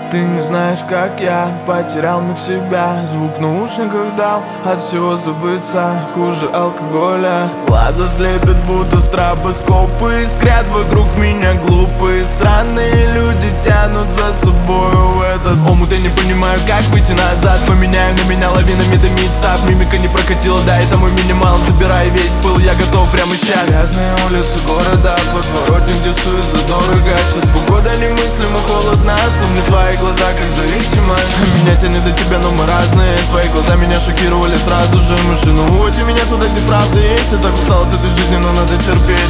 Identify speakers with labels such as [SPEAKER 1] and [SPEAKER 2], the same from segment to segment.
[SPEAKER 1] Ты не знаешь, как я потерял миг себя. Звук в наушниках дал от всего забыться. Хуже алкоголя. Глаза слепят, будто стробоскопы. Искрят вокруг меня глупые странные люди. Тянут за собою в этот омут. Я не понимаю, как выйти назад. Поменяю на меня лавинами дымит став. Мимика не прокатила, да, это мой минимал. Забирай весь пыл, я готов прямо сейчас. Грязные улицы города, подворотни, где сует задорого. Сейчас погода немыслимо холодна. Вспомни твои глаза, как зависимость. Меня тянет до тебя, но мы разные. Твои глаза меня шокировали сразу же. Машину увози меня туда, где правда есть. Я так устал от этой жизни, но надо терпеть.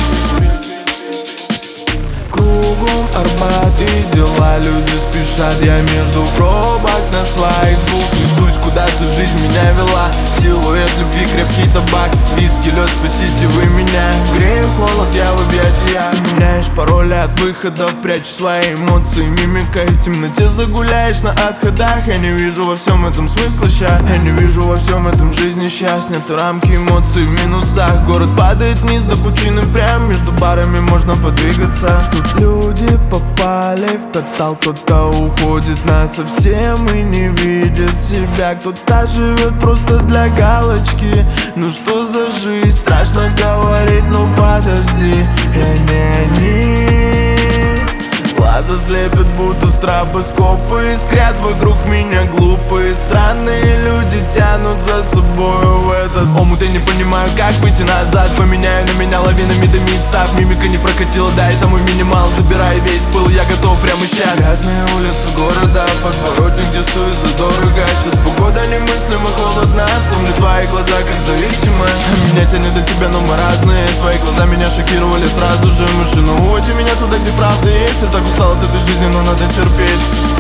[SPEAKER 1] Кругом Арбат и дела, люди спешат. Я между пробок на своих двух несусь, куда-то жизнь меня вела. Силуэт любви, крепкий табак, виски, лед, спасите вы меня. Греем холод, я в объятия. Меняешь пароли от выходов, прячешь свои эмоции мимикой. В темноте загуляешь на отходах. Я не вижу во всем этом смысла ща. Я не вижу во всем этом жизни счастья. Нет рамки эмоций в минусах. Город падает вниз до пучины прям. Между барами можно подвигаться. Тут люди попали в тотал. Кто-то уходит насовсем и не видит себя. Кто-то живет просто для галочки. Ну что за жизнь? Страшно говорить, но подожди. Я не они. Глаза слепят, будто стробоскопы. Искрят вокруг меня глупые странные люди. Тянут за собою в этот омут. Я не понимаю, как выйти назад. Поменяю на меня лавинами дымит став. Мимика не прокатила, да, это мой минимал. Забирай весь пыл, я готов прямо сейчас. Грязные улицы города, подворотни, где сует задорого. Сейчас погода немыслимо холодна. Вспомни твои глаза, как зависимость. Меня тянет до тебя, но мы разные. Твои глаза меня шокировали сразу же. Машину увози меня туда, где правда есть. Я так устал от этой жизни, но надо терпеть.